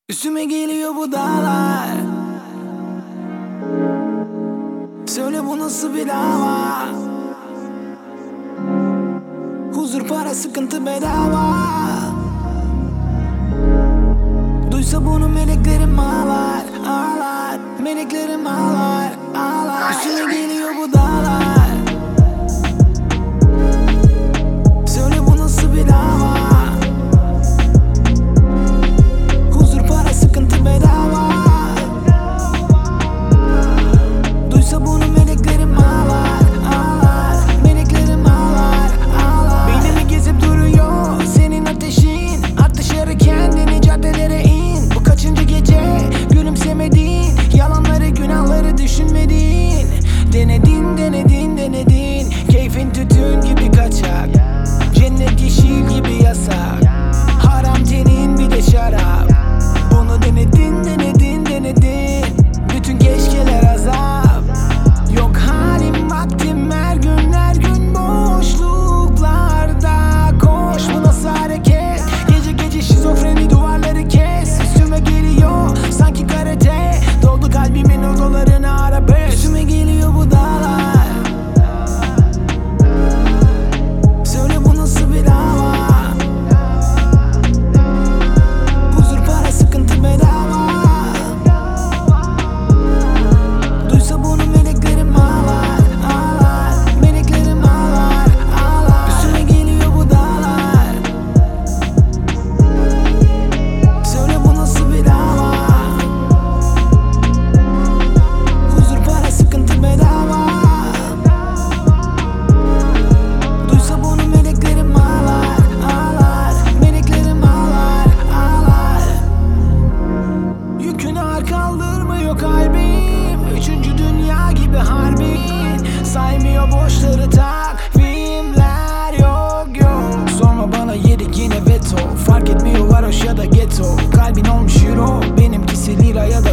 Üstüme geliyor bu dağlar. Söyle bu nasıl bir dava? Huzur, para, sıkıntı bedava. Duysa bunu meleklerim ağlar, ağlar. Meleklerim ağlar, ağlar. Üstüme geliyor bu dağlar. Söyle bu nasıl bir dava? Huzur, para, sıkıntı bedava. Duysa bunu meleklerim ağlar, ağlar. Meleklerim ağlar, ağlar. Beynimi gezip duruyor senin ateşin. At dışarı kendini, caddelere in. Bu kaçıncı gece gülümsemedin? Yalanları, günahları düşünmedin. Denedin, denedin, denedin. Keyfin tütün gibi kaçak, cennet yeşil gibi yasak. Haram tenin bir de şarap. Bunu denedin, denedin, denedin. Bütün keşkeler azap. Yok halim vaktim, her gün boşluklarda. Koş, bu nasıl hareket? Gece gece şizofreni, duvarları kes. Üstüme geliyor sanki karate. Doldu kalbimin odalarına arabesk. Üstüme geliyor bu dağlar. Söyle bu nasıl bir dava? Huzur, para, sıkıntı bedava. Duysa bunu meleklerim ağlar, ağlar. Meleklerim ağlar, ağlar. Üstüme geliyor bu dağlar. Söyle bu nasıl bir dava? Huzur, para, sıkıntı bedava. Duysa bunu meleklerim ağlar, ağlar. Meleklerim ağlar, ağlar. Yükünü ağır kaldırmıyor kalbim. Üçüncü dünya gibi harbin. Saymıyor boşları, takvimler yok yok. Sorma bana, yedik yine veto. Fark etmiyor varoş ya da ghetto. Kalbin olmuş euro, benimkisi lira ya da